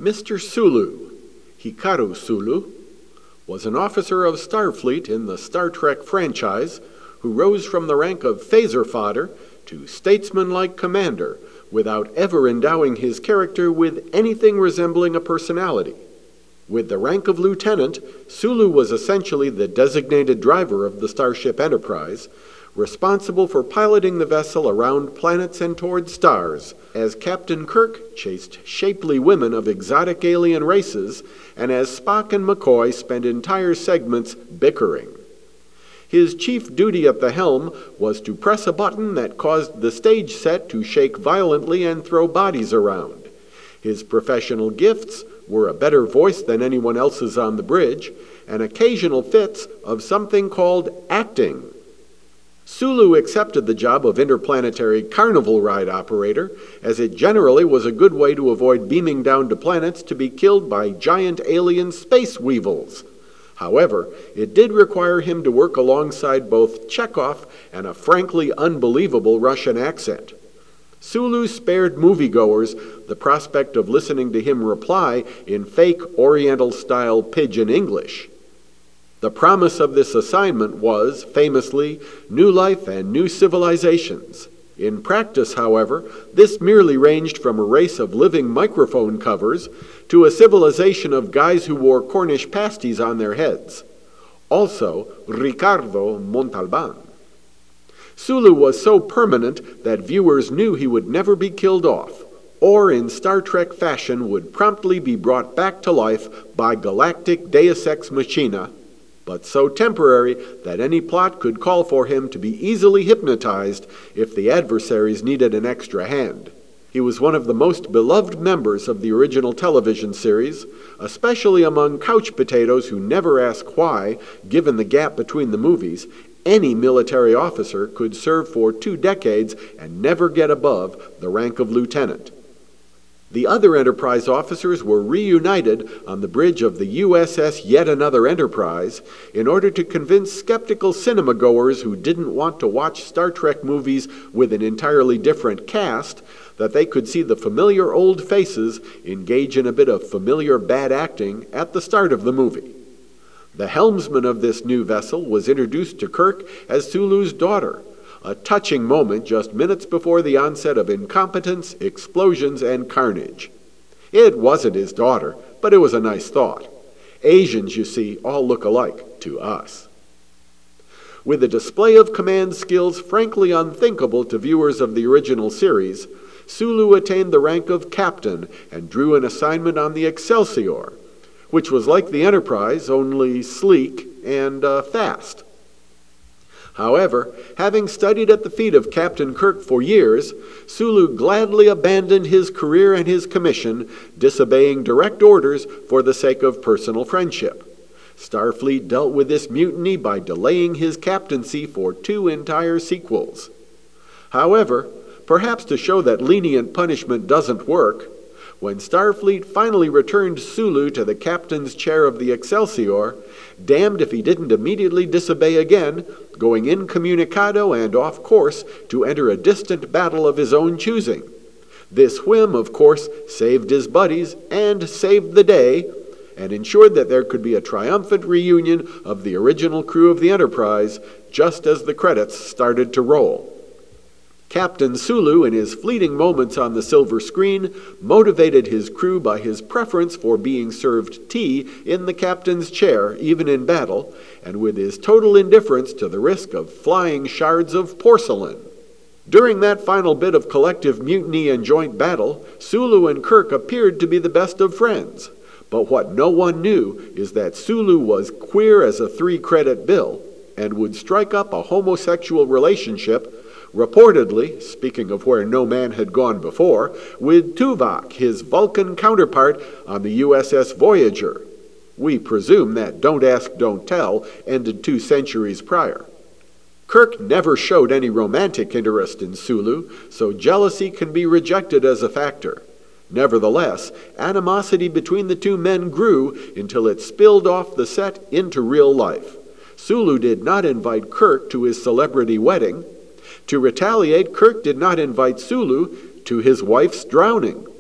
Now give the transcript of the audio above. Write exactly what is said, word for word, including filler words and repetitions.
Mister Sulu, Hikaru Sulu, was an officer of Starfleet in the Star Trek franchise who rose from the rank of phaser fodder to statesman-like commander without ever endowing his character with anything resembling a personality. With the rank of lieutenant, Sulu was essentially the designated driver of the Starship Enterprise, responsible for piloting the vessel around planets and toward stars, as Captain Kirk chased shapely women of exotic alien races, and as Spock and McCoy spent entire segments bickering. His chief duty at the helm was to press a button that caused the stage set to shake violently and throw bodies around. His professional gifts were a better voice than anyone else's on the bridge, and occasional fits of something called acting. Sulu accepted the job of interplanetary carnival ride operator, as it generally was a good way to avoid beaming down to planets to be killed by giant alien space weevils. However, it did require him to work alongside both Chekhov and a frankly unbelievable Russian accent. Sulu spared moviegoers the prospect of listening to him reply in fake Oriental-style pidgin English. The promise of this assignment was, famously, new life and new civilizations. In practice, however, this merely ranged from a race of living microphone covers to a civilization of guys who wore Cornish pasties on their heads. Also, Ricardo Montalban. Sulu was so permanent that viewers knew he would never be killed off, or in Star Trek fashion would promptly be brought back to life by galactic Deus Ex Machina, but so temporary that any plot could call for him to be easily hypnotized if the adversaries needed an extra hand. He was one of the most beloved members of the original television series, especially among couch potatoes who never ask why, given the gap between the movies. Any military officer could serve for two decades and never get above the rank of lieutenant. The other Enterprise officers were reunited on the bridge of the U S S Yet Another Enterprise in order to convince skeptical cinema-goers who didn't want to watch Star Trek movies with an entirely different cast that they could see the familiar old faces engage in a bit of familiar bad acting at the start of the movie. The helmsman of this new vessel was introduced to Kirk as Sulu's daughter, a touching moment just minutes before the onset of incompetence, explosions, and carnage. It wasn't his daughter, but it was a nice thought. Asians, you see, all look alike to us. With a display of command skills frankly unthinkable to viewers of the original series, Sulu attained the rank of captain and drew an assignment on the Excelsior, which was like the Enterprise, only sleek and uh, fast. However, having studied at the feet of Captain Kirk for years, Sulu gladly abandoned his career and his commission, disobeying direct orders for the sake of personal friendship. Starfleet dealt with this mutiny by delaying his captaincy for two entire sequels. However, perhaps to show that lenient punishment doesn't work, when Starfleet finally returned Sulu to the captain's chair of the Excelsior, damned if he didn't immediately disobey again, going incommunicado and off course to enter a distant battle of his own choosing. This whim, of course, saved his buddies and saved the day, and ensured that there could be a triumphant reunion of the original crew of the Enterprise just as the credits started to roll. Captain Sulu, in his fleeting moments on the silver screen, motivated his crew by his preference for being served tea in the captain's chair, even in battle, and with his total indifference to the risk of flying shards of porcelain. During that final bit of collective mutiny and joint battle, Sulu and Kirk appeared to be the best of friends. But what no one knew is that Sulu was queer as a three-credit bill and would strike up a homosexual relationship, reportedly, speaking of where no man had gone before, with Tuvok, his Vulcan counterpart on the U S S Voyager. We presume that Don't Ask, Don't Tell ended two centuries prior. Kirk never showed any romantic interest in Sulu, so jealousy can be rejected as a factor. Nevertheless, animosity between the two men grew until it spilled off the set into real life. Sulu did not invite Kirk to his celebrity wedding. To retaliate, Kirk did not invite Sulu to his wife's drowning.